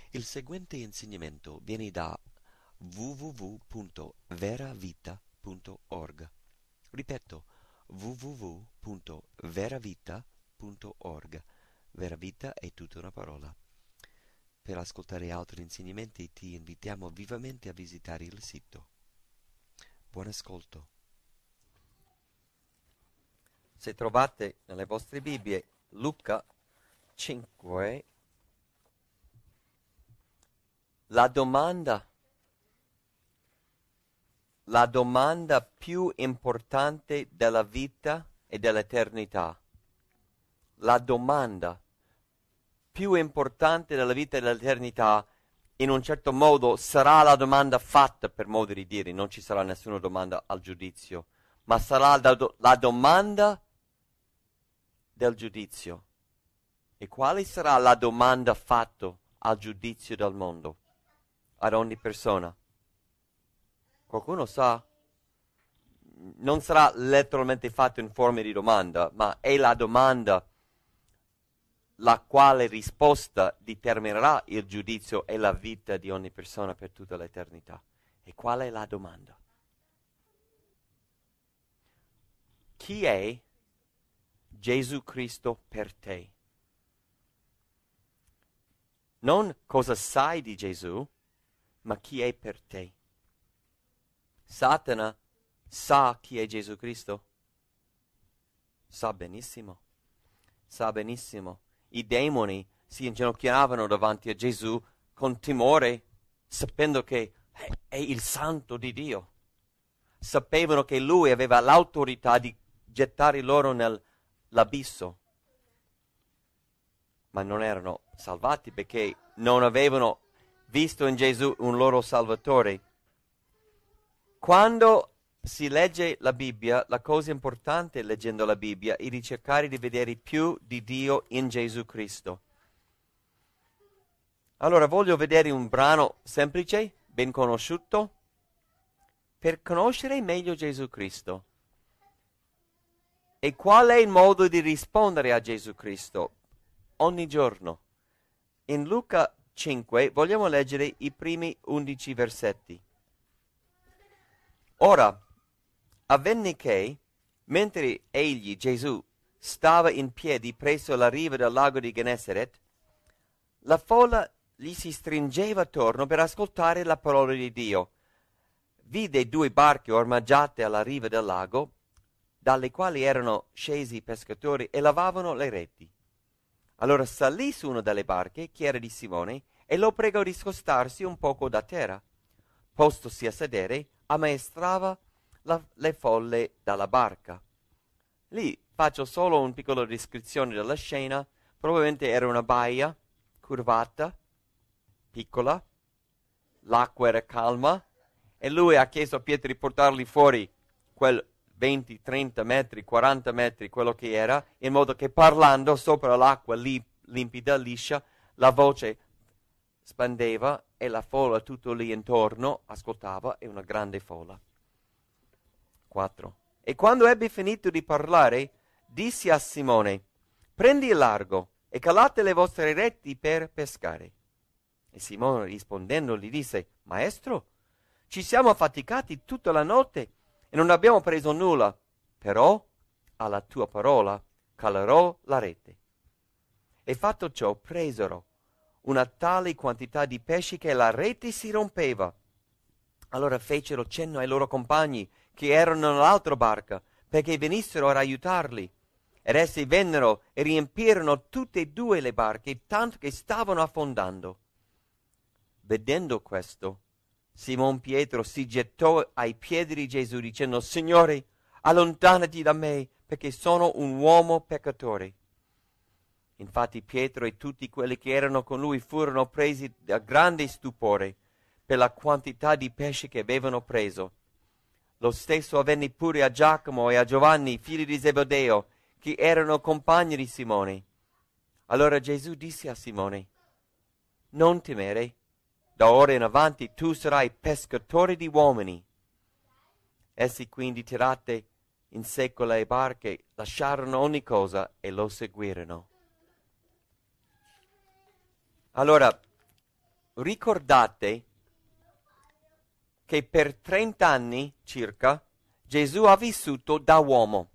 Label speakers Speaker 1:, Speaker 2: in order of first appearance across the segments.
Speaker 1: Il seguente insegnamento viene da www.veravita.org. Ripeto, www.veravita.org. Veravita è tutta una parola. Per ascoltare altri insegnamenti ti invitiamo vivamente a visitare il sito. Buon ascolto.
Speaker 2: Se trovate nelle vostre Bibbie Luca 5, la domanda più importante della vita e dell'eternità, la domanda più importante della vita e dell'eternità, in un certo modo sarà la domanda fatta, per modo di dire, non ci sarà nessuna domanda al giudizio, ma sarà la domanda del giudizio. E quale sarà la domanda fatta al giudizio del mondo, ad ogni persona? Qualcuno sa? Non sarà letteralmente fatto in forma di domanda, ma è la domanda la quale risposta determinerà il giudizio e la vita di ogni persona per tutta l'eternità. E qual è la domanda? Chi è Gesù Cristo per te? Non cosa sai di Gesù, ma chi è per te. Satana sa chi è Gesù Cristo? Sa benissimo. Sa benissimo. I demoni si inginocchiavano davanti a Gesù con timore, sapendo che è il Santo di Dio. Sapevano che Lui aveva l'autorità di gettare loro nell'abisso. Ma non erano salvati perché non avevano visto in Gesù un loro Salvatore. Quando si legge la Bibbia, la cosa importante leggendo la Bibbia è di cercare di vedere più di Dio in Gesù Cristo. Allora voglio vedere un brano semplice, ben conosciuto, per conoscere meglio Gesù Cristo. E qual è il modo di rispondere a Gesù Cristo? Ogni giorno. In Luca 5 vogliamo leggere i primi 11 versetti. Ora, avvenne che, mentre egli, Gesù, stava in piedi presso la riva del lago di Gennesaret, la folla gli si stringeva attorno per ascoltare la parola di Dio. Vide 2 barche ormeggiate alla riva del lago, dalle quali erano scesi i pescatori e lavavano le reti. Allora salì su una delle barche, che era di Simone, e lo pregò di scostarsi un poco da terra. Postosi a sedere, ammaestrava le folle dalla barca. Lì faccio solo una piccola descrizione della scena. Probabilmente era una baia, curvata, piccola, l'acqua era calma, e lui ha chiesto a Pietro di portarli fuori quel 20, 30 metri, 40 metri, quello che era, in modo che parlando sopra l'acqua limpida, liscia, la voce spandeva e la folla tutto lì intorno ascoltava, e una grande folla. 4. E quando ebbe finito di parlare, disse a Simone: prendi il largo e calate le vostre reti per pescare. E Simone rispondendo gli disse: Maestro, ci siamo affaticati tutta la notte e non abbiamo preso nulla, però alla tua parola calerò la rete. E fatto ciò presero una tale quantità di pesci che la rete si rompeva. Allora fecero cenno ai loro compagni che erano nell'altra barca, perché venissero ad aiutarli. Ed essi vennero e riempirono tutte e 2 le barche, tanto che stavano affondando. Vedendo questo, Simon Pietro si gettò ai piedi di Gesù dicendo: Signore, allontanati da me, perché sono un uomo peccatore. Infatti Pietro e tutti quelli che erano con lui furono presi da grande stupore per la quantità di pesce che avevano preso. Lo stesso avvenne pure a Giacomo e a Giovanni, figli di Zebedeo, che erano compagni di Simone. Allora Gesù disse a Simone: non temere, da ora in avanti tu sarai pescatore di uomini. Essi quindi, tirate in secco le barche, lasciarono ogni cosa e lo seguirono. Allora, ricordate che per 30 anni circa Gesù ha vissuto da uomo.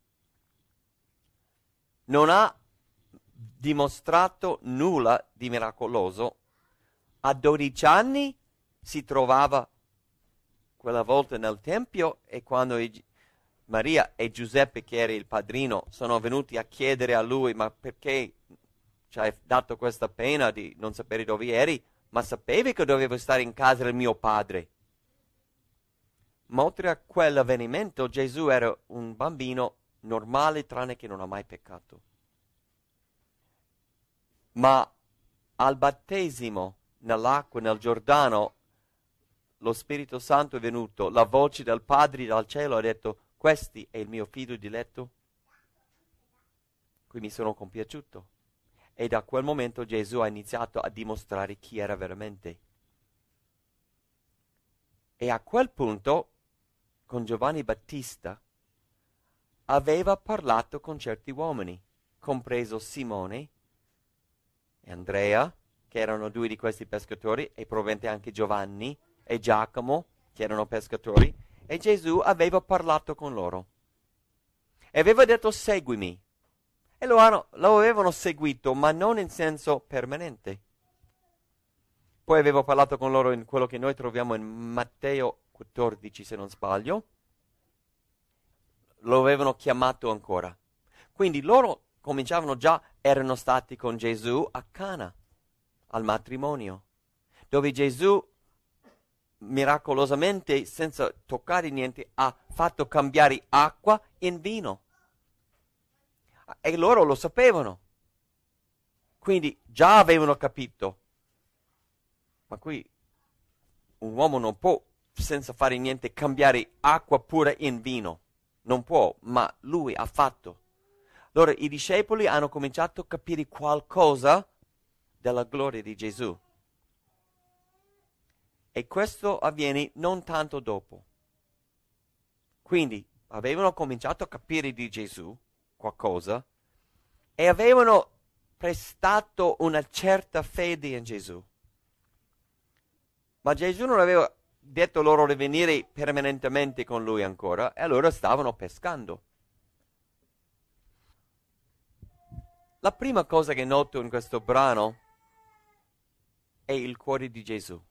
Speaker 2: Non ha dimostrato nulla di miracoloso. A 12 anni si trovava quella volta nel Tempio e quando Maria e Giuseppe, che era il padrino, sono venuti a chiedere a lui: ma perché ci hai dato questa pena di non sapere dove eri? Ma sapevi che dovevo stare in casa del mio padre? Ma oltre a quell'avvenimento Gesù era un bambino normale, tranne che non ha mai peccato. Ma al battesimo nell'acqua, nel Giordano, lo Spirito Santo è venuto, la voce del Padre dal cielo ha detto: questo è il mio figlio diletto, qui mi sono compiaciuto. E da quel momento Gesù ha iniziato a dimostrare chi era veramente. E a quel punto, con Giovanni Battista, aveva parlato con certi uomini, compreso Simone e Andrea, che erano due di questi pescatori, e probabilmente anche Giovanni e Giacomo, che erano pescatori, e Gesù aveva parlato con loro. E aveva detto: seguimi. E lo avevano seguito, ma non in senso permanente. Poi aveva parlato con loro in quello che noi troviamo in Matteo 14, se non sbaglio. Lo avevano chiamato ancora. Quindi loro cominciavano già, erano stati con Gesù a Cana, al matrimonio, dove Gesù miracolosamente, senza toccare niente, ha fatto cambiare acqua in vino. E loro lo sapevano. Quindi già avevano capito. Ma qui un uomo non può, senza fare niente, cambiare acqua pura in vino. Non può, ma lui ha fatto. Allora i discepoli hanno cominciato a capire qualcosa della gloria di Gesù. E questo avviene non tanto dopo. Quindi avevano cominciato a capire di Gesù qualcosa e avevano prestato una certa fede in Gesù. Ma Gesù non aveva detto loro di venire permanentemente con lui ancora, e allora stavano pescando. La prima cosa che noto in questo brano è il cuore di Gesù.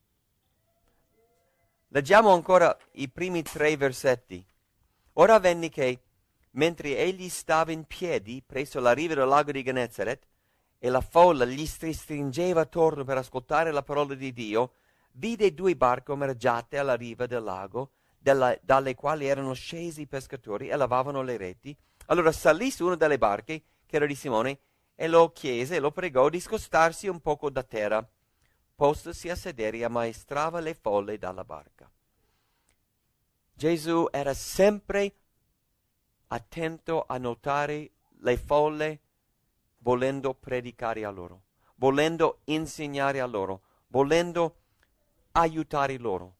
Speaker 2: Leggiamo ancora i primi 3 versetti. Ora avvenne che, mentre egli stava in piedi presso la riva del lago di Gennesaret, e la folla gli si stringeva attorno per ascoltare la parola di Dio, vide 2 barche omereggiate alla riva del lago, dalle quali erano scesi i pescatori e lavavano le reti. Allora salì su una delle barche, che era di Simone, e lo chiese e lo pregò di scostarsi un poco da terra. Postosi a sedere, ammaestrava le folle dalla barca. Gesù era sempre attento a notare le folle, volendo predicare a loro, volendo insegnare a loro, volendo aiutare loro.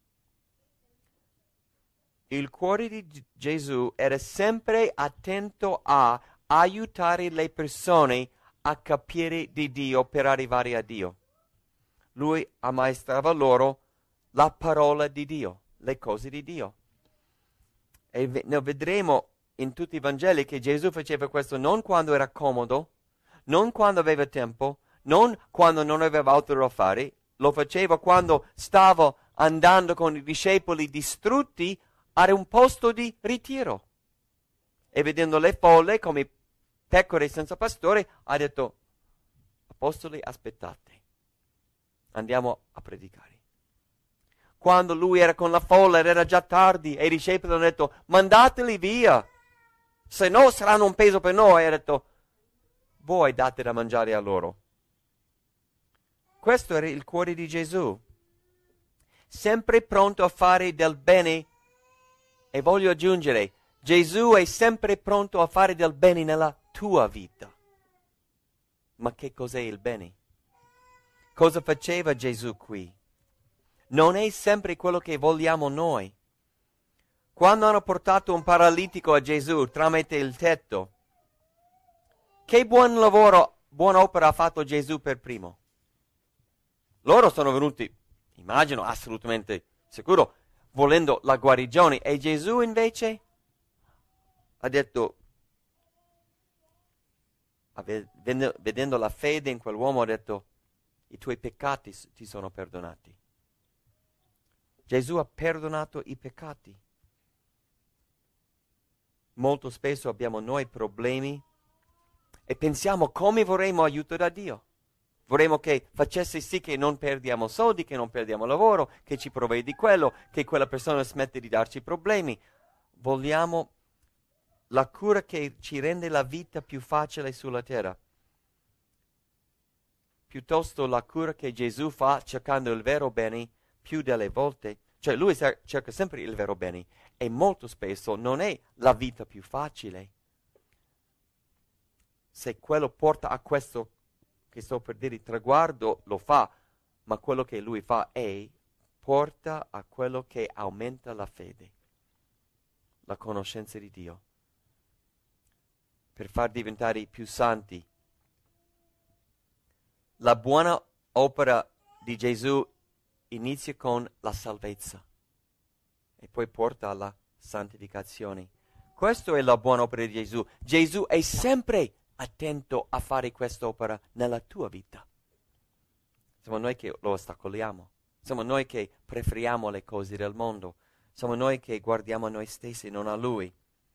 Speaker 2: Il cuore di Gesù era sempre attento a aiutare le persone a capire di Dio per arrivare a Dio. Lui ammaestrava loro la parola di Dio, le cose di Dio. E ne vedremo in tutti i Vangeli che Gesù faceva questo non quando era comodo, non quando aveva tempo, non quando non aveva altro da fare. Lo faceva quando stava andando con i discepoli distrutti a un posto di ritiro. E vedendo le folle come pecore senza pastore, ha detto: apostoli, aspettate, andiamo a predicare. Quando lui era con la folla era già tardi e i discepoli hanno detto: mandateli via, se no saranno un peso per noi. E ha detto: voi date da mangiare a loro. Questo era il cuore di Gesù, sempre pronto a fare del bene. E voglio aggiungere, Gesù è sempre pronto a fare del bene nella tua vita. Ma che cos'è il bene? Cosa faceva Gesù qui? Non è sempre quello che vogliamo noi. Quando hanno portato un paralitico a Gesù tramite il tetto, che buon lavoro, buona opera ha fatto Gesù per primo? Loro sono venuti, immagino, assolutamente sicuro, volendo la guarigione. E Gesù invece ha detto, vedendo la fede in quell'uomo, ha detto, i tuoi peccati ti sono perdonati. Gesù ha perdonato i peccati. Molto spesso abbiamo noi problemi e pensiamo come vorremmo aiuto da Dio. Vorremmo che facesse sì che non perdiamo soldi, che non perdiamo lavoro, che ci provvedi quello, che quella persona smette di darci problemi. Vogliamo la cura che ci rende la vita più facile sulla terra. Piuttosto la cura che Gesù fa cercando il vero bene più delle volte. Cioè lui cerca sempre il vero bene e molto spesso non è la vita più facile. Se quello porta a questo che sto per dire traguardo, lo fa, ma quello che lui fa porta a quello che aumenta la fede, la conoscenza di Dio, per far diventare più santi. La buona opera di Gesù inizia con la salvezza e poi porta alla santificazione. Questa è la buona opera di Gesù. Gesù è sempre attento a fare quest'opera nella tua vita. Siamo noi che lo ostacoliamo, siamo noi che preferiamo le cose del mondo, siamo noi che guardiamo a noi stessi, non a Lui.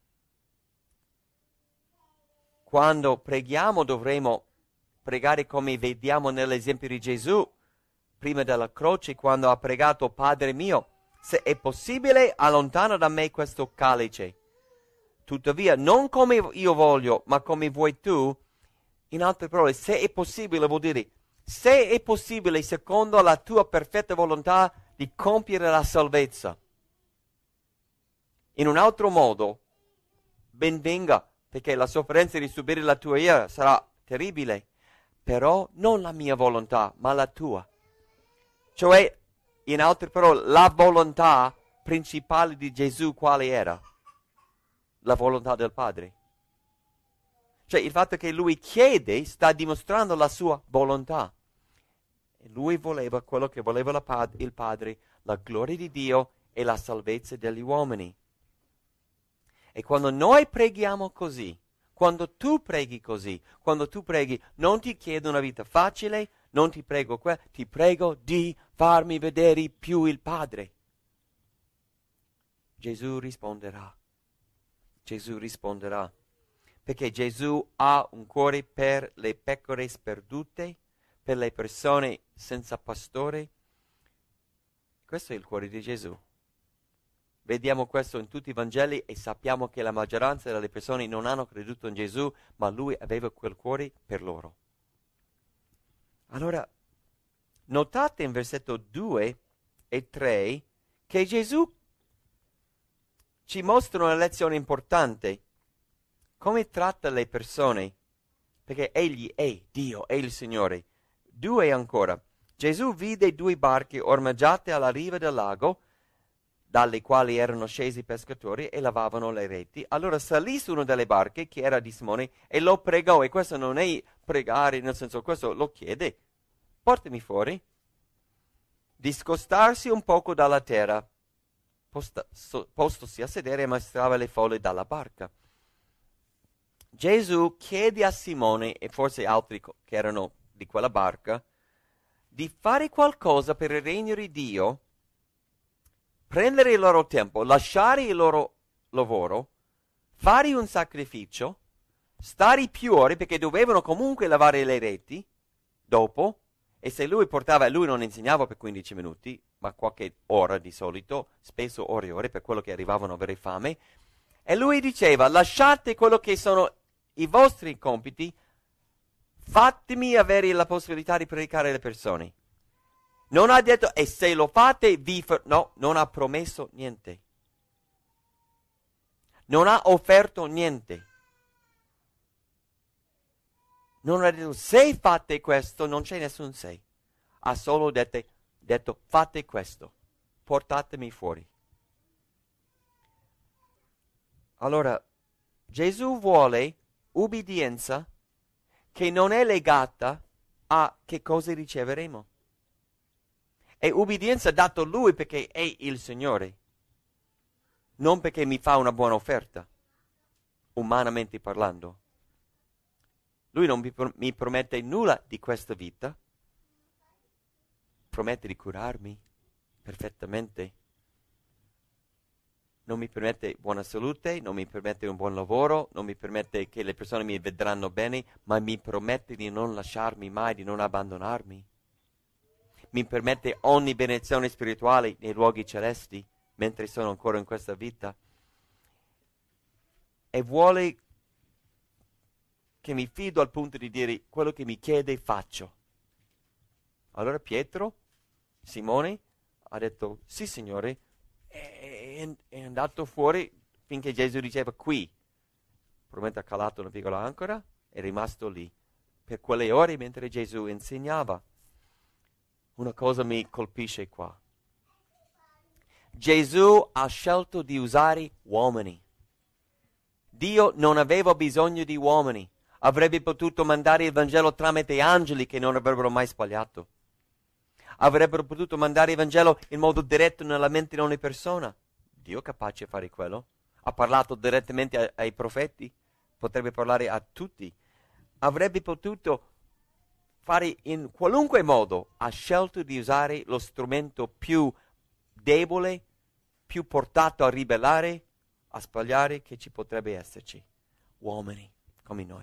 Speaker 2: Quando preghiamo dovremo pregare come vediamo nell'esempio di Gesù, prima della croce, quando ha pregato, Padre mio, se è possibile, allontana da me questo calice. Tuttavia, non come io voglio, ma come vuoi tu. In altre parole, se è possibile, vuol dire, se è possibile, secondo la tua perfetta volontà, di compiere la salvezza. In un altro modo, ben venga, perché la sofferenza di subire la tua ira sarà terribile, però non la mia volontà, ma la tua. Cioè, in altre parole, la volontà principale di Gesù quale era? La volontà del Padre. Cioè il fatto che lui chiede sta dimostrando la sua volontà. E lui voleva quello che voleva il Padre, la gloria di Dio e la salvezza degli uomini. E quando noi preghiamo così, quando tu preghi così, quando tu preghi non ti chiedo una vita facile, non ti prego ti prego di farmi vedere più il Padre. Gesù risponderà. Gesù risponderà, perché Gesù ha un cuore per le pecore sperdute, per le persone senza pastore. Questo è il cuore di Gesù. Vediamo questo in tutti i Vangeli e sappiamo che la maggioranza delle persone non hanno creduto in Gesù, ma lui aveva quel cuore per loro. Allora, notate in versetto 2 e 3 che Gesù ci mostra una lezione importante. Come tratta le persone? Perché egli è Dio, è il Signore. 2 ancora. Gesù vide 2 barche ormeggiate alla riva del lago, dalle quali erano scesi i pescatori e lavavano le reti. Allora salì su una delle barche, che era di Simone, e lo pregò. E questo non è pregare, nel senso, questo lo chiede. Portami fuori. Di scostarsi un poco dalla terra. Postosi a sedere, mostrava le folle dalla barca. Gesù chiede a Simone e forse altri che erano di quella barca di fare qualcosa per il regno di Dio, prendere il loro tempo, lasciare il loro lavoro, fare un sacrificio, stare più ore perché dovevano comunque lavare le reti dopo. E se lui non insegnava per 15 minuti, ma qualche ora di solito, spesso ore e ore, per quello che arrivavano a avere fame, e lui diceva, lasciate quello che sono i vostri compiti, fatemi avere la possibilità di predicare alle persone. Non ha detto, e se lo fate, no, non ha promesso niente. Non ha offerto niente. Non ha detto, se fate questo, non c'è nessun se. Ha solo detto, fate questo, portatemi fuori. Allora, Gesù vuole ubbidienza che non è legata a che cosa riceveremo. È ubbidienza dato Lui perché è il Signore, non perché mi fa una buona offerta, umanamente parlando. Lui non mi promette nulla di questa vita, promette di curarmi perfettamente, non mi permette buona salute, non mi permette un buon lavoro, non mi permette che le persone mi vedranno bene, ma mi promette di non lasciarmi mai, di non abbandonarmi. Mi permette ogni benedizione spirituale nei luoghi celesti, mentre sono ancora in questa vita. E vuole che mi fido al punto di dire quello che mi chiede faccio. Allora Pietro, Simone, ha detto sì Signore, è andato fuori finché Gesù diceva qui. Probabilmente ha calato una piccola ancora, è rimasto lì per quelle ore mentre Gesù insegnava. Una cosa mi colpisce qua. Gesù ha scelto di usare uomini. Dio non aveva bisogno di uomini. Avrebbe potuto mandare il Vangelo tramite angeli che non avrebbero mai sbagliato. Avrebbero potuto mandare il Vangelo in modo diretto nella mente di ogni persona. Dio è capace di fare quello. Ha parlato direttamente ai profeti. Potrebbe parlare a tutti. Avrebbe potuto fare in qualunque modo. Ha scelto di usare lo strumento più debole, più portato a ribellare, a sbagliare che ci potrebbe esserci. Uomini come noi.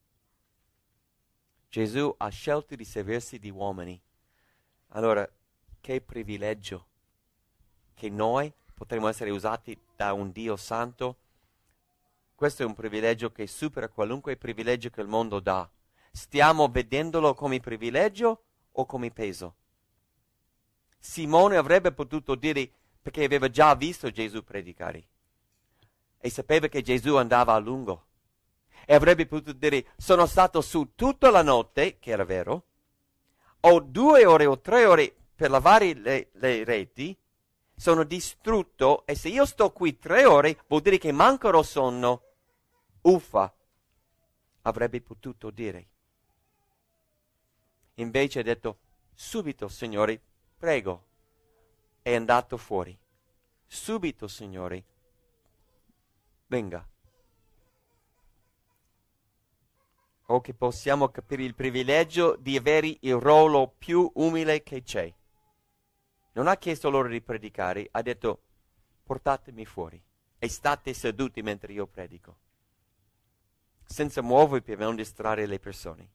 Speaker 2: Gesù ha scelto di servirsi di uomini. Allora, che privilegio che noi potremmo essere usati da un Dio santo. Questo è un privilegio che supera qualunque privilegio che il mondo dà. Stiamo vedendolo come privilegio o come peso? Simone avrebbe potuto dire, perché aveva già visto Gesù predicare e sapeva che Gesù andava a lungo, e avrebbe potuto dire sono stato su tutta la notte, che era vero, ho 2 ore o 3 ore per lavare le reti, sono distrutto e se io sto qui 3 ore vuol dire che mancherò sonno. Uffa, avrebbe potuto dire. Invece ha detto subito Signore, prego. È andato fuori. Subito Signore, venga. O che possiamo capire il privilegio di avere il ruolo più umile che c'è. Non ha chiesto loro di predicare, ha detto portatemi fuori e state seduti mentre io predico, senza muovervi per non distrarre le persone.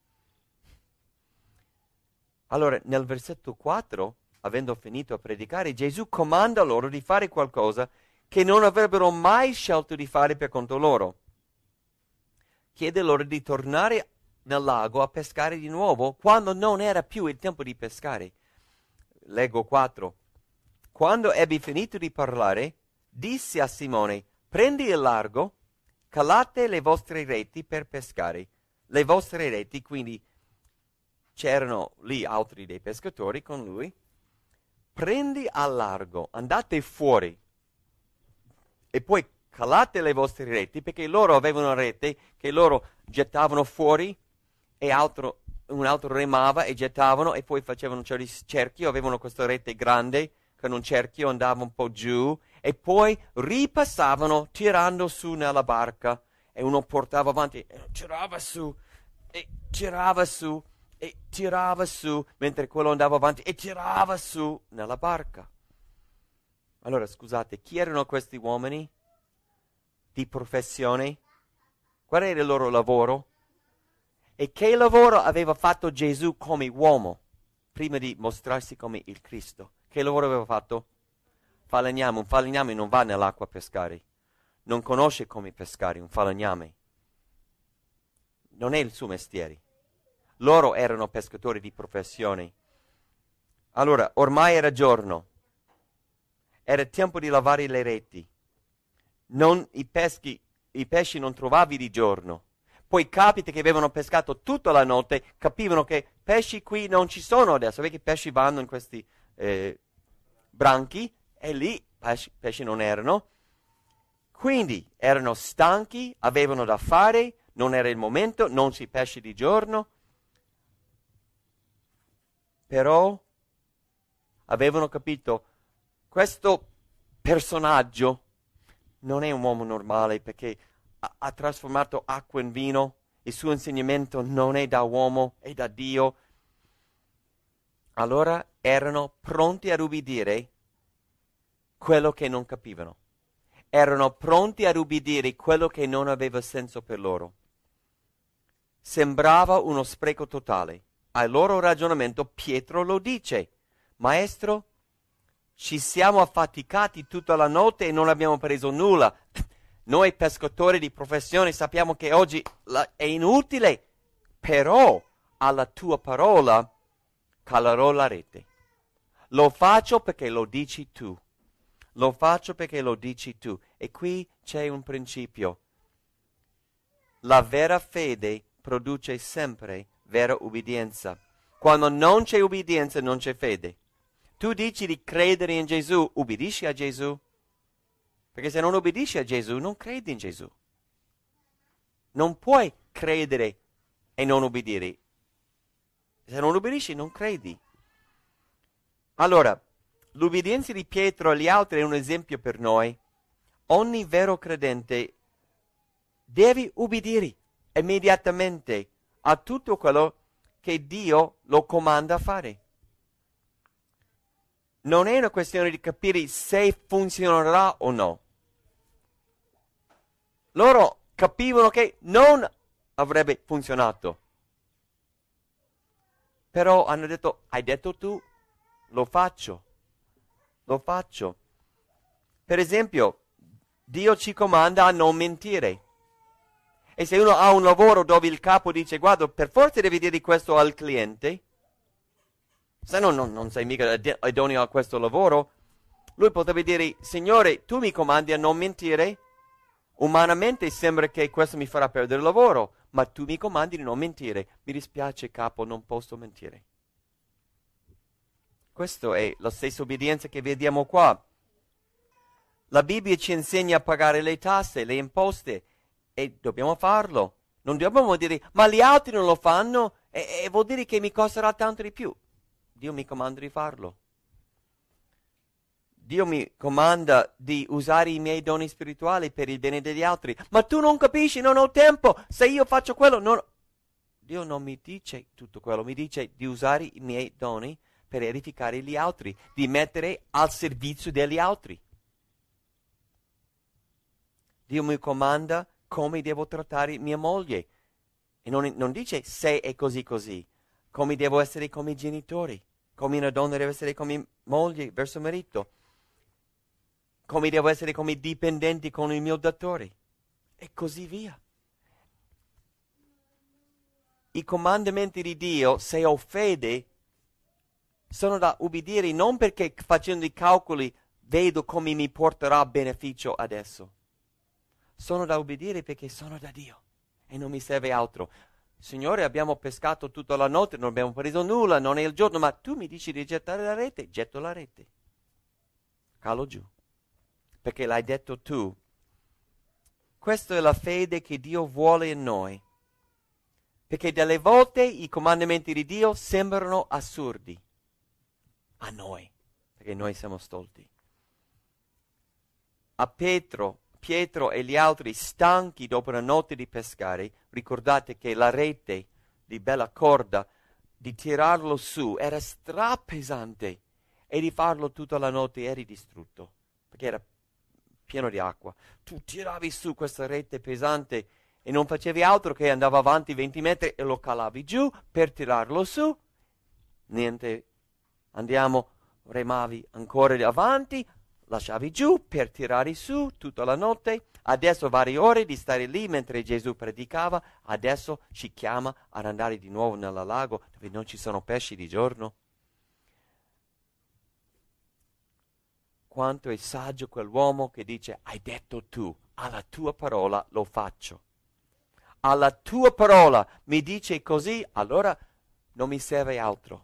Speaker 2: Allora, nel versetto 4, avendo finito a predicare, Gesù comanda loro di fare qualcosa che non avrebbero mai scelto di fare per conto loro. Chiede loro di tornare nel lago a pescare di nuovo quando non era più il tempo di pescare. Leggo 4. Quando ebbe finito di parlare, disse a Simone, prendi il largo, calate le vostre reti per pescare. Le vostre reti, quindi c'erano lì altri dei pescatori con lui. Prendi al largo, andate fuori e poi calate le vostre reti, perché loro avevano una rete che loro gettavano fuori e un altro remava e gettavano e poi facevano un cerchio, avevano questa rete grande con un cerchio, andava un po' giù e poi ripassavano tirando su nella barca e uno portava avanti e tirava su e tirava su e tirava su mentre quello andava avanti e tirava su nella barca. Allora scusate, chi erano questi uomini di professione? Qual era il loro lavoro? E che lavoro aveva fatto Gesù come uomo prima di mostrarsi come il Cristo? Che lavoro aveva fatto? Falegname. Un falegname non va nell'acqua a pescare, non conosce come pescare un falegname, non è il suo mestiere. Loro erano pescatori di professione. Allora, ormai era giorno, era tempo di lavare le reti. I pesci non trovavi di giorno. Poi capita che avevano pescato tutta la notte, capivano che pesci qui non ci sono adesso, perché i pesci vanno in questi branchi e lì pesci non erano. Quindi erano stanchi, avevano da fare, non era il momento, non si pesce di giorno. Però avevano capito questo personaggio non è un uomo normale perché ha trasformato acqua in vino, il suo insegnamento non è da uomo, è da Dio. Allora erano pronti ad ubbidire quello che non capivano. Erano pronti ad ubbidire quello che non aveva senso per loro. Sembrava uno spreco totale. Al loro ragionamento Pietro lo dice: Maestro, ci siamo affaticati tutta la notte e non abbiamo preso nulla. Noi pescatori di professione sappiamo che oggi è inutile, però alla tua parola calerò la rete. Lo faccio perché lo dici tu. Lo faccio perché lo dici tu. E qui c'è un principio. La vera fede produce sempre vera ubbidienza. Quando non c'è ubbidienza non c'è fede. Tu dici di credere in Gesù, ubbidisci a Gesù. Perché se non ubbidisci a Gesù non credi in Gesù. Non puoi credere e non ubbidire. Se non ubbidisci non credi. Allora, l'ubbidienza di Pietro e gli altri è un esempio per noi. Ogni vero credente deve ubbidire immediatamente a tutto quello che Dio lo comanda a fare. Non è una questione di capire se funzionerà o no. Loro capivano che non avrebbe funzionato. Però hanno detto: hai detto tu, lo faccio. Lo faccio. Per esempio, Dio ci comanda a non mentire. E se uno ha un lavoro dove il capo dice: guarda, per forza devi dire questo al cliente, se no non sei mica idoneo a questo lavoro, lui potrebbe dire: Signore, tu mi comandi a non mentire? Umanamente sembra che questo mi farà perdere il lavoro, ma tu mi comandi di non mentire. Mi dispiace, capo, non posso mentire. Questa è la stessa obbedienza che vediamo qua. La Bibbia ci insegna a pagare le tasse, le imposte, e dobbiamo farlo. Non dobbiamo dire: ma gli altri non lo fanno e vuol dire che mi costerà tanto di più. Dio mi comanda di farlo. Dio mi comanda di usare i miei doni spirituali per il bene degli altri. Ma tu non capisci, non ho tempo. Se io faccio quello, non... Dio non mi dice tutto quello, mi dice di usare i miei doni per edificare gli altri, di mettere al servizio degli altri. Dio mi comanda come devo trattare mia moglie. E non dice se è così così. Come devo essere come i genitori. Come una donna deve essere come moglie verso il marito. Come devo essere come dipendenti con il mio datore. E così via. I comandamenti di Dio, se ho fede, sono da ubbidire non perché facendo i calcoli vedo come mi porterà beneficio adesso. Sono da ubbidire perché sono da Dio e non mi serve altro. Signore, abbiamo pescato tutta la notte, non abbiamo preso nulla, non è il giorno, ma tu mi dici di gettare la rete, getto la rete. Calo giù, perché l'hai detto tu. Questa è la fede che Dio vuole in noi. Perché delle volte i comandamenti di Dio sembrano assurdi a noi, perché noi siamo stolti. A Pietro e gli altri, stanchi dopo una notte di pescare, ricordate che la rete di bella corda, di tirarlo su, era strapesante, e di farlo tutta la notte eri distrutto, perché era pieno di acqua. Tu tiravi su questa rete pesante e non facevi altro che andava avanti 20 metri e lo calavi giù per tirarlo su. Niente, remavi ancora avanti, lasciavi giù per tirare su tutta la notte. Adesso varie ore di stare lì mentre Gesù predicava. Adesso ci chiama ad andare di nuovo nel lago dove non ci sono pesci di giorno. Quanto è saggio quell'uomo che dice: hai detto tu, alla tua parola lo faccio. Alla tua parola mi dice così, allora non mi serve altro.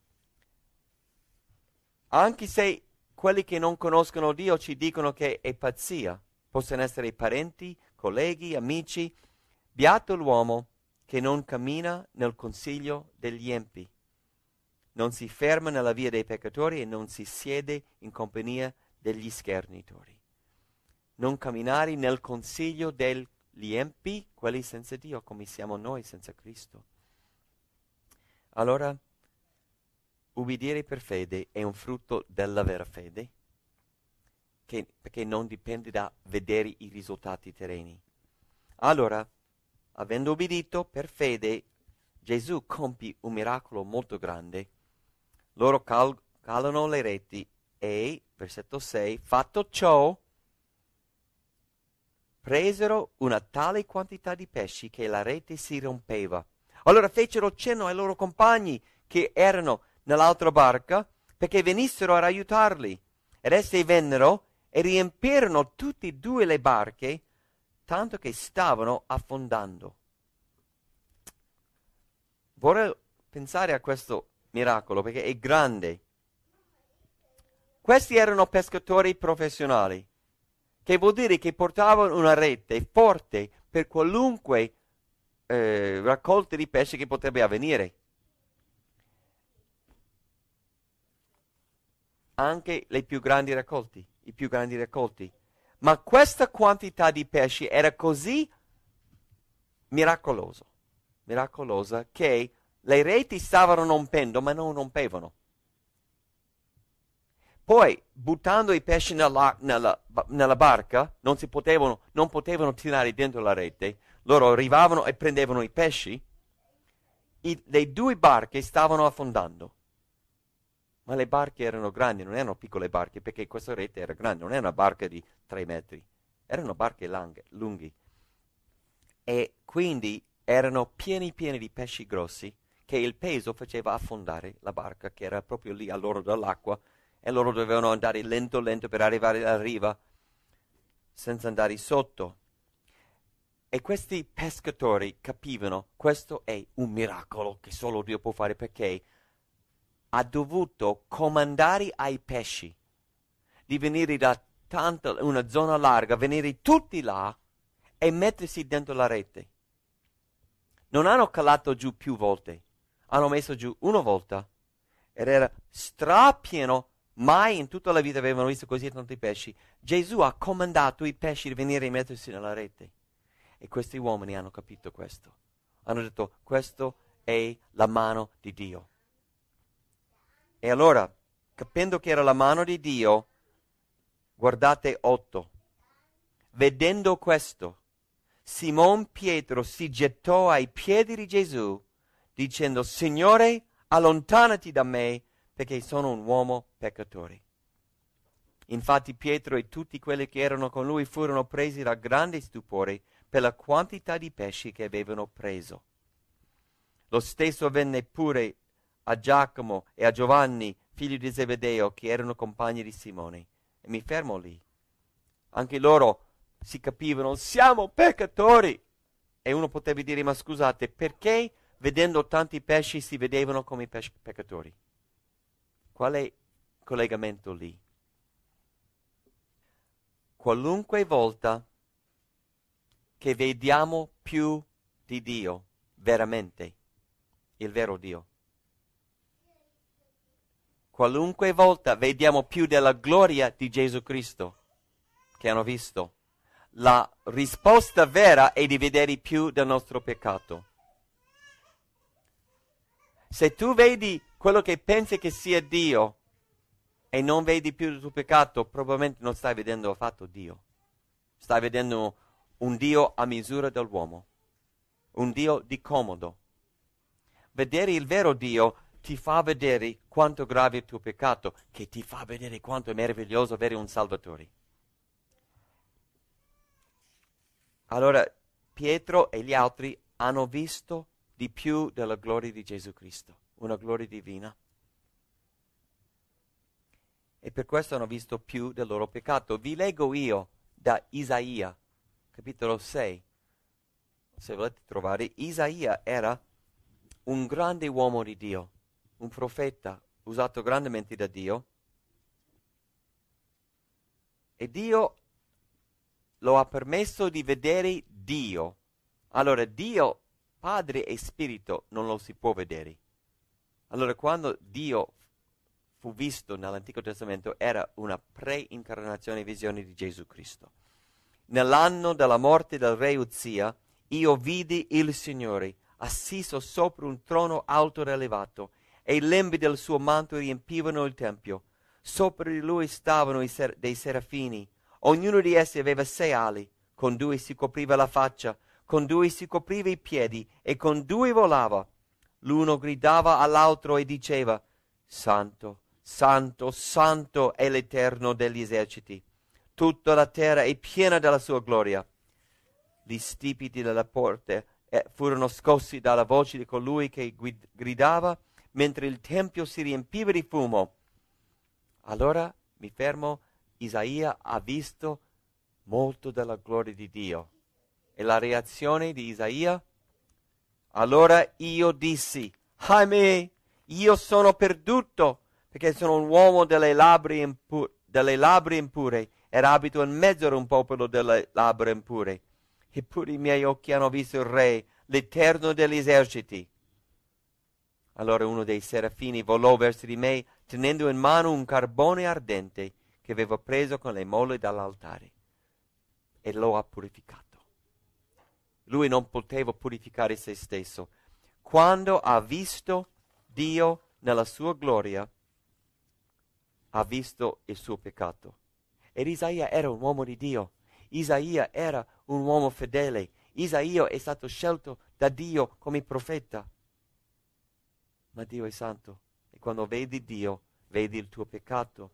Speaker 2: Anche se quelli che non conoscono Dio ci dicono che è pazzia, possono essere parenti, colleghi, amici. Beato l'uomo che non cammina nel consiglio degli empi, non si ferma nella via dei peccatori e non si siede in compagnia degli schernitori. Non camminare nel consiglio degli empi, quelli senza Dio, come siamo noi senza Cristo. Allora, ubbidire per fede è un frutto della vera fede, perché non dipende da vedere i risultati terreni. Allora, avendo ubbidito per fede, Gesù compie un miracolo molto grande. Loro calano le reti e, versetto 6, fatto ciò, presero una tale quantità di pesci che la rete si rompeva. Allora fecero cenno ai loro compagni che erano nell'altra barca perché venissero ad aiutarli. Ed essi vennero e riempirono tutti e due le barche, tanto che stavano affondando. Vorrei pensare a questo miracolo perché è grande. Questi erano pescatori professionali, che vuol dire che portavano una rete forte per qualunque raccolta di pesce che potrebbe avvenire. Anche i più grandi raccolti. Ma questa quantità di pesci era così miracolosa che le reti stavano rompendo, ma non rompevano. Poi, buttando i pesci nella barca, non potevano tirare dentro la rete. Loro arrivavano e prendevano i pesci. Le due barche stavano affondando. Ma le barche erano grandi, non erano piccole barche, perché questa rete era grande, non era una barca di 3 metri. Erano barche lunghe. E quindi erano pieni di pesci grossi, che il peso faceva affondare la barca, che era proprio lì all'oro dell'acqua, e loro dovevano andare lento per arrivare alla riva, senza andare sotto. E questi pescatori capivano, questo è un miracolo che solo Dio può fare, perché ha dovuto comandare ai pesci di venire da una zona larga, venire tutti là e mettersi dentro la rete. Non hanno calato giù più volte, hanno messo giù una volta ed era strapieno. Mai in tutta la vita avevano visto così tanti pesci. Gesù ha comandato i pesci di venire e mettersi nella rete. E questi uomini hanno capito questo. Hanno detto, questo è la mano di Dio. E allora, capendo che era la mano di Dio, guardate 8. Vedendo questo, Simon Pietro si gettò ai piedi di Gesù, dicendo, Signore, allontanati da me, perché sono un uomo peccatore. Infatti Pietro e tutti quelli che erano con lui furono presi da grande stupore per la quantità di pesci che avevano preso. Lo stesso avvenne pure a Giacomo e a Giovanni, figli di Zebedeo, che erano compagni di Simone. E mi fermo lì. Anche loro si capivano, siamo peccatori. E uno potrebbe dire, ma scusate, perché vedendo tanti pesci si vedevano come peccatori? Qual è il collegamento lì? Qualunque volta che vediamo più di Dio, veramente, il vero Dio, qualunque volta vediamo più della gloria di Gesù Cristo che hanno visto, la risposta vera è di vedere più del nostro peccato. Se tu vedi quello che pensi che sia Dio e non vedi più il tuo peccato, probabilmente non stai vedendo affatto Dio. Stai vedendo un Dio a misura dell'uomo, un Dio di comodo. Vedere il vero Dio ti fa vedere quanto grave è il tuo peccato, che ti fa vedere quanto è meraviglioso avere un Salvatore. Allora Pietro e gli altri hanno visto di più della gloria di Gesù Cristo, una gloria divina. E per questo hanno visto più del loro peccato. Vi leggo io da Isaia, capitolo 6. Se volete trovare, Isaia era un grande uomo di Dio, un profeta usato grandemente da Dio. E Dio lo ha permesso di vedere Dio. Allora Dio, Padre e Spirito, non lo si può vedere. Allora, quando Dio fu visto nell'Antico Testamento, era una pre-incarnazione visione di Gesù Cristo. Nell'anno della morte del re Uzia, io vidi il Signore assiso sopra un trono alto ed elevato, e i lembi del suo manto riempivano il tempio. Sopra di lui stavano dei serafini. Ognuno di essi aveva 6 ali, con 2 si copriva la faccia, con 2 si copriva i piedi, e con 2 volava. L'uno gridava all'altro e diceva: Santo, Santo, Santo è l'Eterno degli eserciti. Tutta la terra è piena della sua gloria. Gli stipiti delle porte furono scossi dalla voce di colui che gridava, mentre il tempio si riempiva di fumo. Allora mi fermo. Isaia ha visto molto della gloria di Dio. E la reazione di Isaia? Allora io dissi: ahimè, io sono perduto, perché sono un uomo delle labbra impure, ed abito in mezzo a un popolo delle labbra impure. Eppure i miei occhi hanno visto il Re, l'Eterno degli eserciti. Allora uno dei serafini volò verso di me, tenendo in mano un carbone ardente che aveva preso con le molle dall'altare, e lo ha purificato. Lui non poteva purificare se stesso. Quando ha visto Dio nella sua gloria, ha visto il suo peccato. Ed Isaia era un uomo di Dio. Isaia era un uomo fedele. Isaia è stato scelto da Dio come profeta. Ma Dio è santo, e quando vedi Dio, vedi il tuo peccato.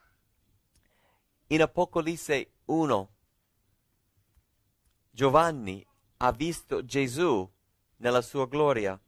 Speaker 2: In Apocalisse 1, Giovanni ha visto Gesù nella sua gloria.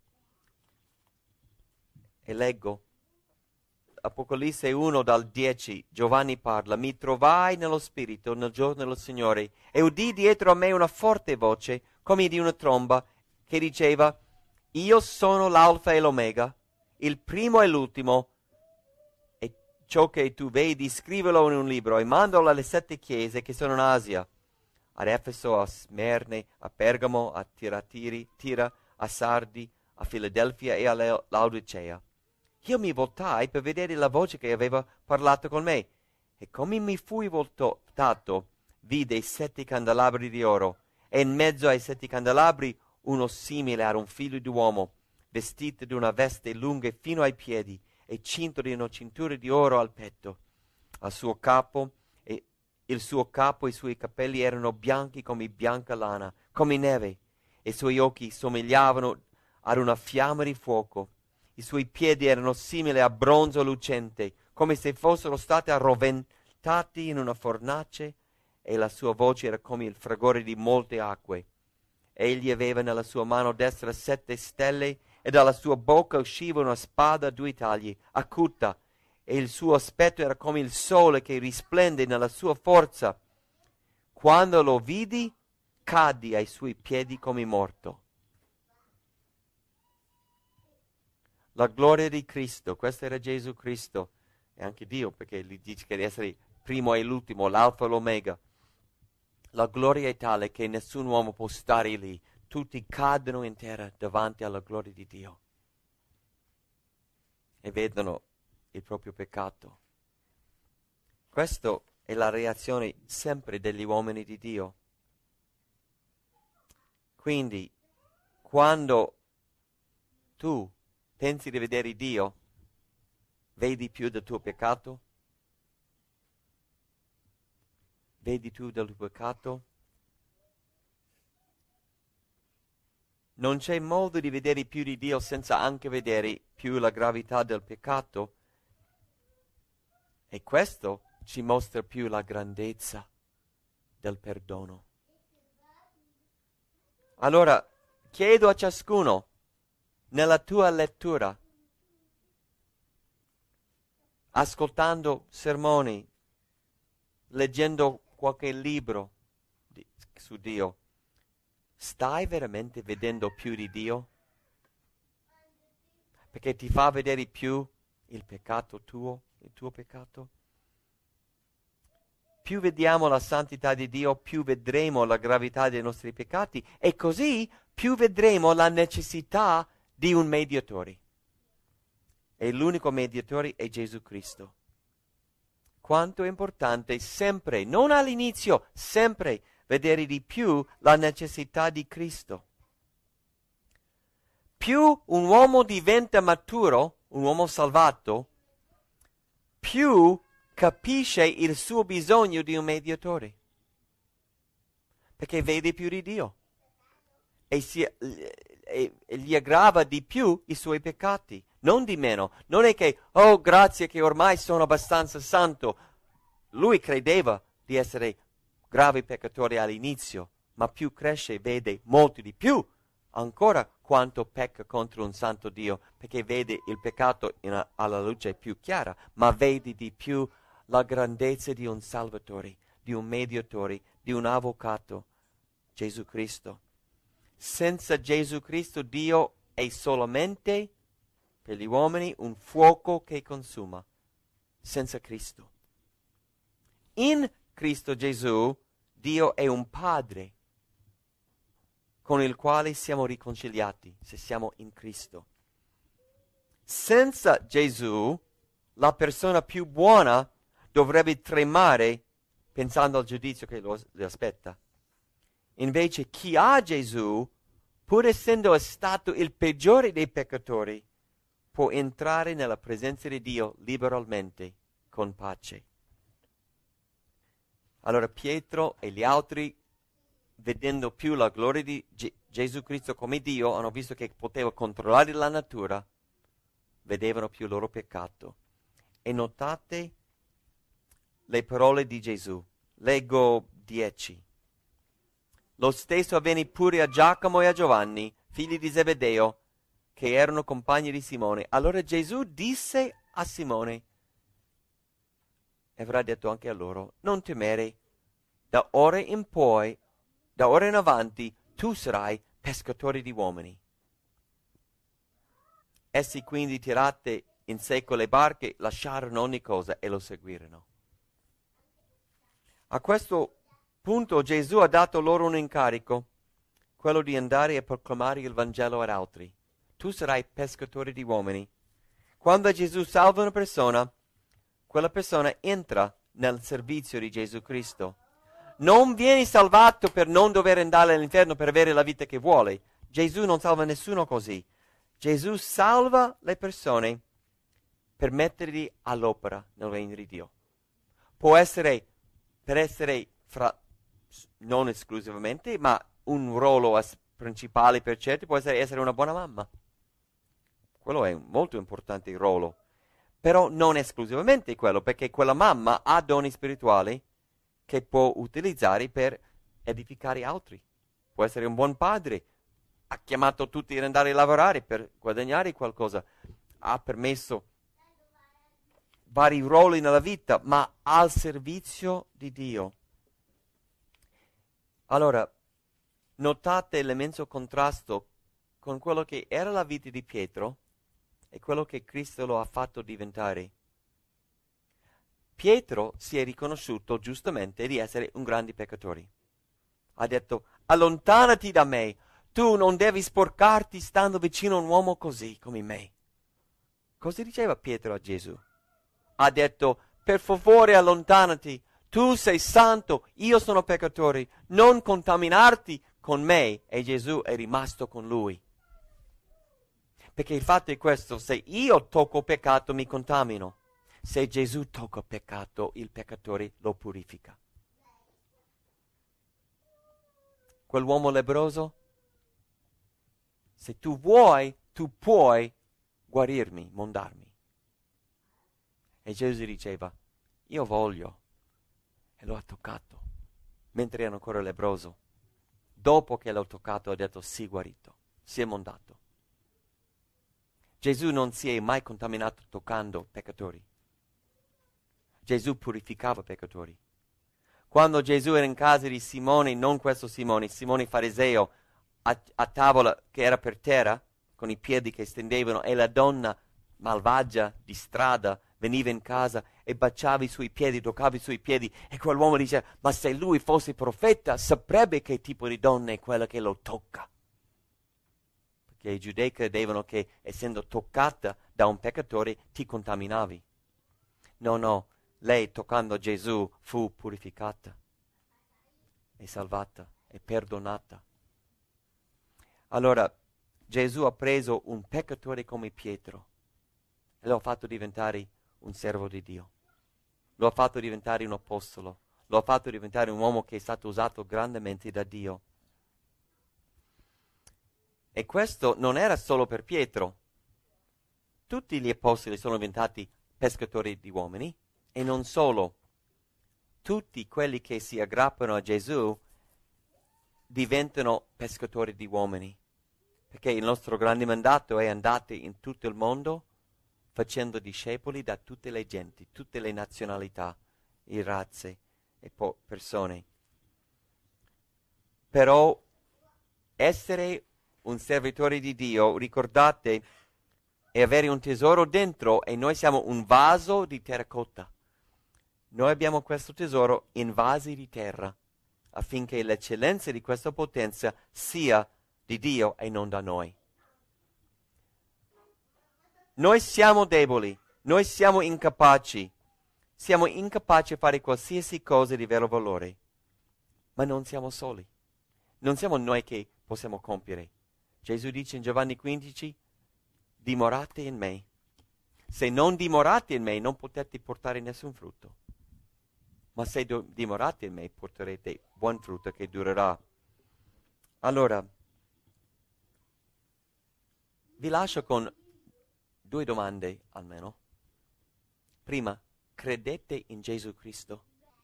Speaker 2: E leggo Apocalisse 1 dal 10, Giovanni parla: mi trovai nello spirito nel giorno del Signore, e udì dietro a me una forte voce, come di una tromba, che diceva: io sono l'Alfa e l'Omega, il primo e l'ultimo, e ciò che tu vedi scrivilo in un libro, e mandalo alle 7 chiese che sono in Asia, ad Efeso, a Smerne, a Pergamo, a Tira, a Sardi, a Filadelfia e a Laodicea. Io mi voltai per vedere la voce che aveva parlato con me, e come mi fui voltato, vidi 7 candelabri di oro, e in mezzo ai 7 candelabri uno simile ad un figlio di uomo, vestito di una veste lunga fino ai piedi, e cinto di una cintura di oro al petto. Il suo capo e i suoi capelli erano bianchi come bianca lana, come neve, e i suoi occhi somigliavano ad una fiamma di fuoco. I suoi piedi erano simili a bronzo lucente, come se fossero stati arroventati in una fornace, e la sua voce era come il fragore di molte acque. Egli aveva nella sua mano destra 7 stelle, e dalla sua bocca usciva una spada a 2 tagli, acuta, e il suo aspetto era come il sole che risplende nella sua forza. Quando lo vidi, caddi ai suoi piedi come morto. La gloria di Cristo, questo era Gesù Cristo, e anche Dio, perché gli dice che deve essere il primo e l'ultimo, l'alfa e l'omega. La gloria è tale che nessun uomo può stare lì, tutti cadono in terra davanti alla gloria di Dio e vedono il proprio peccato. Questa è la reazione sempre degli uomini di Dio. Quindi, quando tu pensi di vedere Dio, vedi più del tuo peccato? Vedi tu del tuo peccato? Non c'è modo di vedere più di Dio senza anche vedere più la gravità del peccato. E questo ci mostra più la grandezza del perdono. Allora, chiedo a ciascuno, nella tua lettura, ascoltando sermoni, leggendo qualche libro su Dio, stai veramente vedendo più di Dio? Perché ti fa vedere più il peccato tuo, il tuo peccato? Più vediamo la santità di Dio, più vedremo la gravità dei nostri peccati, e così più vedremo la necessità di un mediatore. e l'unico mediatore è Gesù Cristo. Quanto è importante sempre, non all'inizio, sempre vedere di più la necessità di Cristo. Più un uomo diventa maturo, un uomo salvato, più capisce il suo bisogno di un mediatore, perché vede più di Dio e gli aggrava di più i suoi peccati, non di meno. Non è che, oh grazie che ormai sono abbastanza santo. Lui credeva di essere gravi peccatori all'inizio, ma più cresce vede molto di più ancora quanto pecca contro un santo Dio, perché vede il peccato alla luce più chiara, ma vede di più la grandezza di un Salvatore, di un mediatore, di un avvocato, Gesù Cristo. Senza Gesù Cristo Dio è solamente per gli uomini un fuoco che consuma, senza Cristo. In Cristo Gesù Dio è un Padre con il quale siamo riconciliati se siamo in Cristo. Senza Gesù la persona più buona dovrebbe tremare pensando al giudizio che lo aspetta. Invece chi ha Gesù, pur essendo stato il peggiore dei peccatori, può entrare nella presenza di Dio liberalmente, con pace. Allora Pietro e gli altri, vedendo più la gloria di Gesù Cristo come Dio, hanno visto che poteva controllare la natura, vedevano più il loro peccato. E notate le parole di Gesù. Leggo 10. Lo stesso avvenne pure a Giacomo e a Giovanni, figli di Zebedeo, che erano compagni di Simone. Allora Gesù disse a Simone, e avrà detto anche a loro, non temere, da ora in avanti, tu sarai pescatori di uomini. Essi quindi, tirate in secco le barche, lasciarono ogni cosa e lo seguirono. A questo punto Gesù ha dato loro un incarico, quello di andare a proclamare il Vangelo ad altri. Tu sarai pescatore di uomini. Quando Gesù salva una persona, quella persona entra nel servizio di Gesù Cristo. Non vieni salvato per non dover andare all'inferno per avere la vita che vuole. Gesù non salva nessuno così. Gesù salva le persone per metterli all'opera nel regno di Dio. Può essere per essere non esclusivamente, ma un ruolo principale per certi può essere una buona mamma. Quello è molto importante il ruolo. Però non esclusivamente quello, perché quella mamma ha doni spirituali che può utilizzare per edificare altri. Può essere un buon padre, ha chiamato tutti ad andare a lavorare per guadagnare qualcosa, ha permesso vari ruoli nella vita, ma al servizio di Dio. Allora, notate l'immenso contrasto con quello che era la vita di Pietro e quello che Cristo lo ha fatto diventare. Pietro si è riconosciuto giustamente di essere un grande peccatore. Ha detto, allontanati da me, tu non devi sporcarti stando vicino a un uomo così come me. Cosa diceva Pietro a Gesù? Ha detto, per favore allontanati, tu sei santo, io sono peccatore, non contaminarti con me. E Gesù è rimasto con lui. Perché il fatto è questo, se io tocco peccato mi contamino. Se Gesù tocca peccato, il peccatore lo purifica. Quell'uomo lebbroso, se tu vuoi, tu puoi guarirmi, mondarmi. E Gesù diceva, io voglio. E lo ha toccato, mentre era ancora lebbroso. Dopo che l'ho toccato ha detto, sì, guarito, si è mondato. Gesù non si è mai contaminato toccando peccatori. Gesù purificava peccatori. Quando Gesù era in casa di Simone, non questo Simone, Simone fariseo, a tavola che era per terra, con i piedi che stendevano, e la donna malvagia di strada veniva in casa e baciava i suoi piedi, toccava i suoi piedi, e quell'uomo diceva, ma se lui fosse profeta saprebbe che tipo di donna è quella che lo tocca. Perché i giudei credevano che essendo toccata da un peccatore ti contaminavi. No, lei toccando Gesù fu purificata e salvata e perdonata. Allora Gesù ha preso un peccatore come Pietro e lo ha fatto diventare un servo di Dio. Lo ha fatto diventare un apostolo. Lo ha fatto diventare un uomo che è stato usato grandemente da Dio. E questo non era solo per Pietro. Tutti gli apostoli sono diventati pescatori di uomini e non solo. Tutti quelli che si aggrappano a Gesù diventano pescatori di uomini. Perché il nostro grande mandato è andate in tutto il mondo facendo discepoli da tutte le genti, tutte le nazionalità, le razze e persone. Però essere un servitore di Dio, ricordate, è avere un tesoro dentro e noi siamo un vaso di terracotta. Noi abbiamo questo tesoro in vasi di terra affinché l'eccellenza di questa potenza sia di Dio e non da noi. Noi siamo deboli, noi siamo incapaci a fare qualsiasi cosa di vero valore, ma non siamo soli. Non siamo noi che possiamo compiere. Gesù dice in Giovanni 15, dimorate in me. Se non dimorate in me non potete portare nessun frutto. Ma se dimorate in me porterete buon frutto che durerà. Allora, vi lascio con 2 domande almeno. Prima, credete in Gesù Cristo?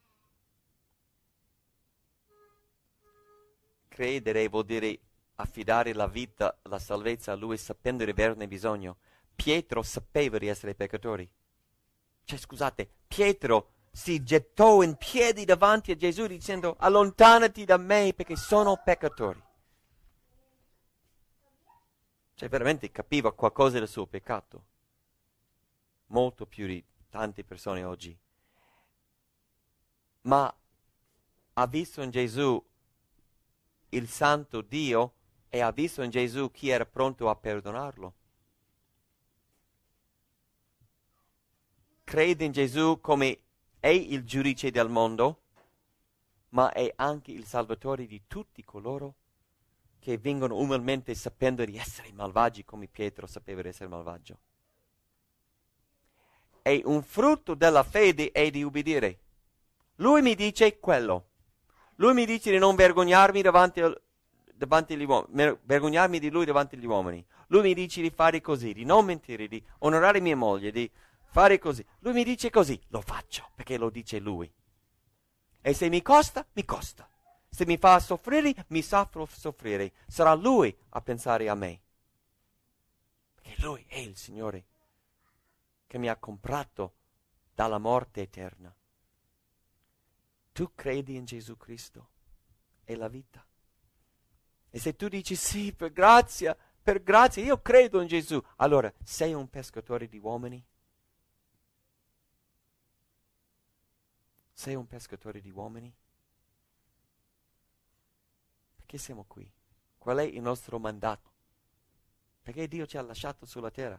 Speaker 2: Credere vuol dire affidare la vita, la salvezza a Lui sapendo di averne bisogno. Pietro sapeva di essere peccatori. Scusate, Pietro si gettò in piedi davanti a Gesù dicendo allontanati da me perché sono peccatore. Veramente capiva qualcosa del suo peccato, molto più di tante persone oggi. Ma ha visto in Gesù il santo Dio e ha visto in Gesù chi era pronto a perdonarlo. Crede in Gesù come è il giudice del mondo, ma è anche il salvatore di tutti coloro che vengono umilmente sapendo di essere malvagi come Pietro sapeva di essere malvagio. E un frutto della fede è di ubbidire. Lui mi dice quello. Lui mi dice di non vergognarmi davanti agli uomini, vergognarmi di lui davanti agli uomini. Lui mi dice di fare così, di non mentire, di onorare mia moglie, di fare così. Lui mi dice così, lo faccio perché lo dice lui. E se mi costa, mi costa. Se mi fa soffrire, mi sa soffrire. Sarà Lui a pensare a me. Perché Lui è il Signore che mi ha comprato dalla morte eterna. Tu credi in Gesù Cristo e la vita. E se tu dici sì, per grazia, io credo in Gesù, allora sei un pescatore di uomini? Sei un pescatore di uomini? Perché siamo qui? Qual è il nostro mandato? Perché Dio ci ha lasciato sulla terra?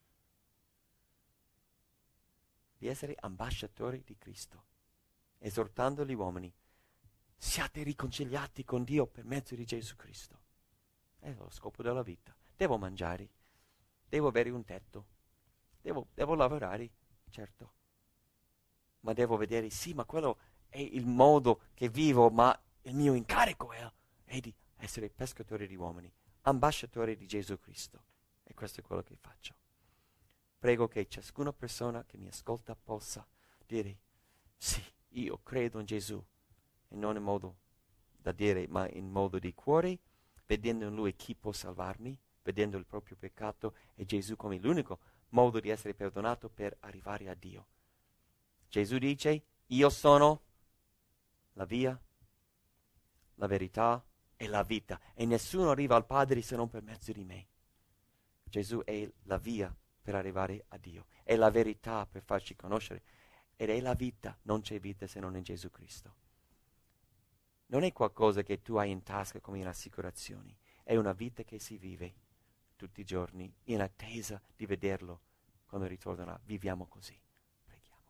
Speaker 2: Di essere ambasciatori di Cristo, esortando gli uomini. Siate riconciliati con Dio per mezzo di Gesù Cristo. È lo scopo della vita. Devo mangiare, devo avere un tetto, devo lavorare, certo. Ma devo vedere, sì, ma quello è il modo che vivo, ma il mio incarico è di essere pescatore di uomini, ambasciatore di Gesù Cristo. E questo è quello che faccio. Prego che ciascuna persona che mi ascolta possa dire, sì, io credo in Gesù, e non in modo da dire, ma in modo di cuore, vedendo in Lui chi può salvarmi, vedendo il proprio peccato e Gesù come l'unico modo di essere perdonato per arrivare a Dio. Gesù dice, io sono la via, la verità e la vita, e nessuno arriva al Padre se non per mezzo di me. Gesù è la via per arrivare a Dio, è la verità per farci conoscere, ed è la vita. Non c'è vita se non in Gesù Cristo. Non è qualcosa che tu hai in tasca come in assicurazioni, è una vita che si vive tutti i giorni in attesa di vederlo quando ritornerà. Viviamo così. Preghiamo.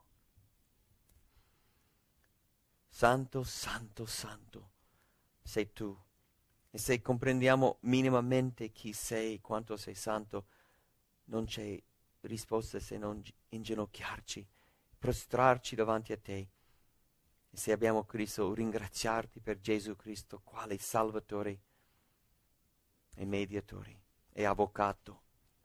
Speaker 2: Santo, santo, santo sei tu. E se comprendiamo minimamente chi sei, quanto sei santo, non c'è risposta se non inginocchiarci, prostrarci davanti a te. E se abbiamo Cristo, ringraziarti per Gesù Cristo, quale Salvatore e Mediatore e Avvocato.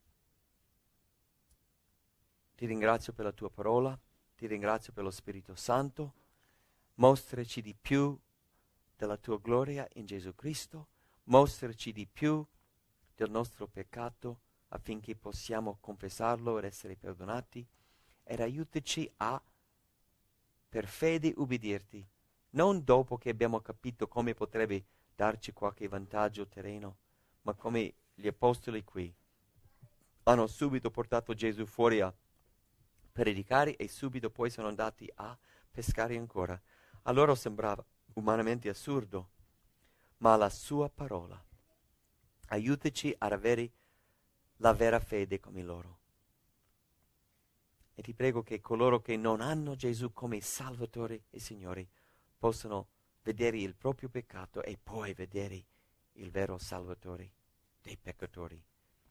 Speaker 2: Ti ringrazio per la tua parola, ti ringrazio per lo Spirito Santo. Mostraci di più della tua gloria in Gesù Cristo, mostraci di più del nostro peccato affinché possiamo confessarlo ed essere perdonati, ed aiutaci a, per fede, ubbidirti, non dopo che abbiamo capito come potrebbe darci qualche vantaggio terreno, ma come gli apostoli qui hanno subito portato Gesù fuori a predicare e subito poi sono andati a pescare ancora. A loro sembrava umanamente assurdo, ma la sua parola. Aiutaci ad avere la vera fede come loro. E ti prego che coloro che non hanno Gesù come Salvatore e Signore possano vedere il proprio peccato e poi vedere il vero Salvatore dei peccatori.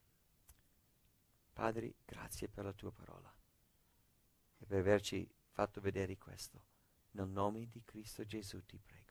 Speaker 2: Padre, grazie per la tua parola e per averci fatto vedere questo. Nel nome di Cristo Gesù ti prego.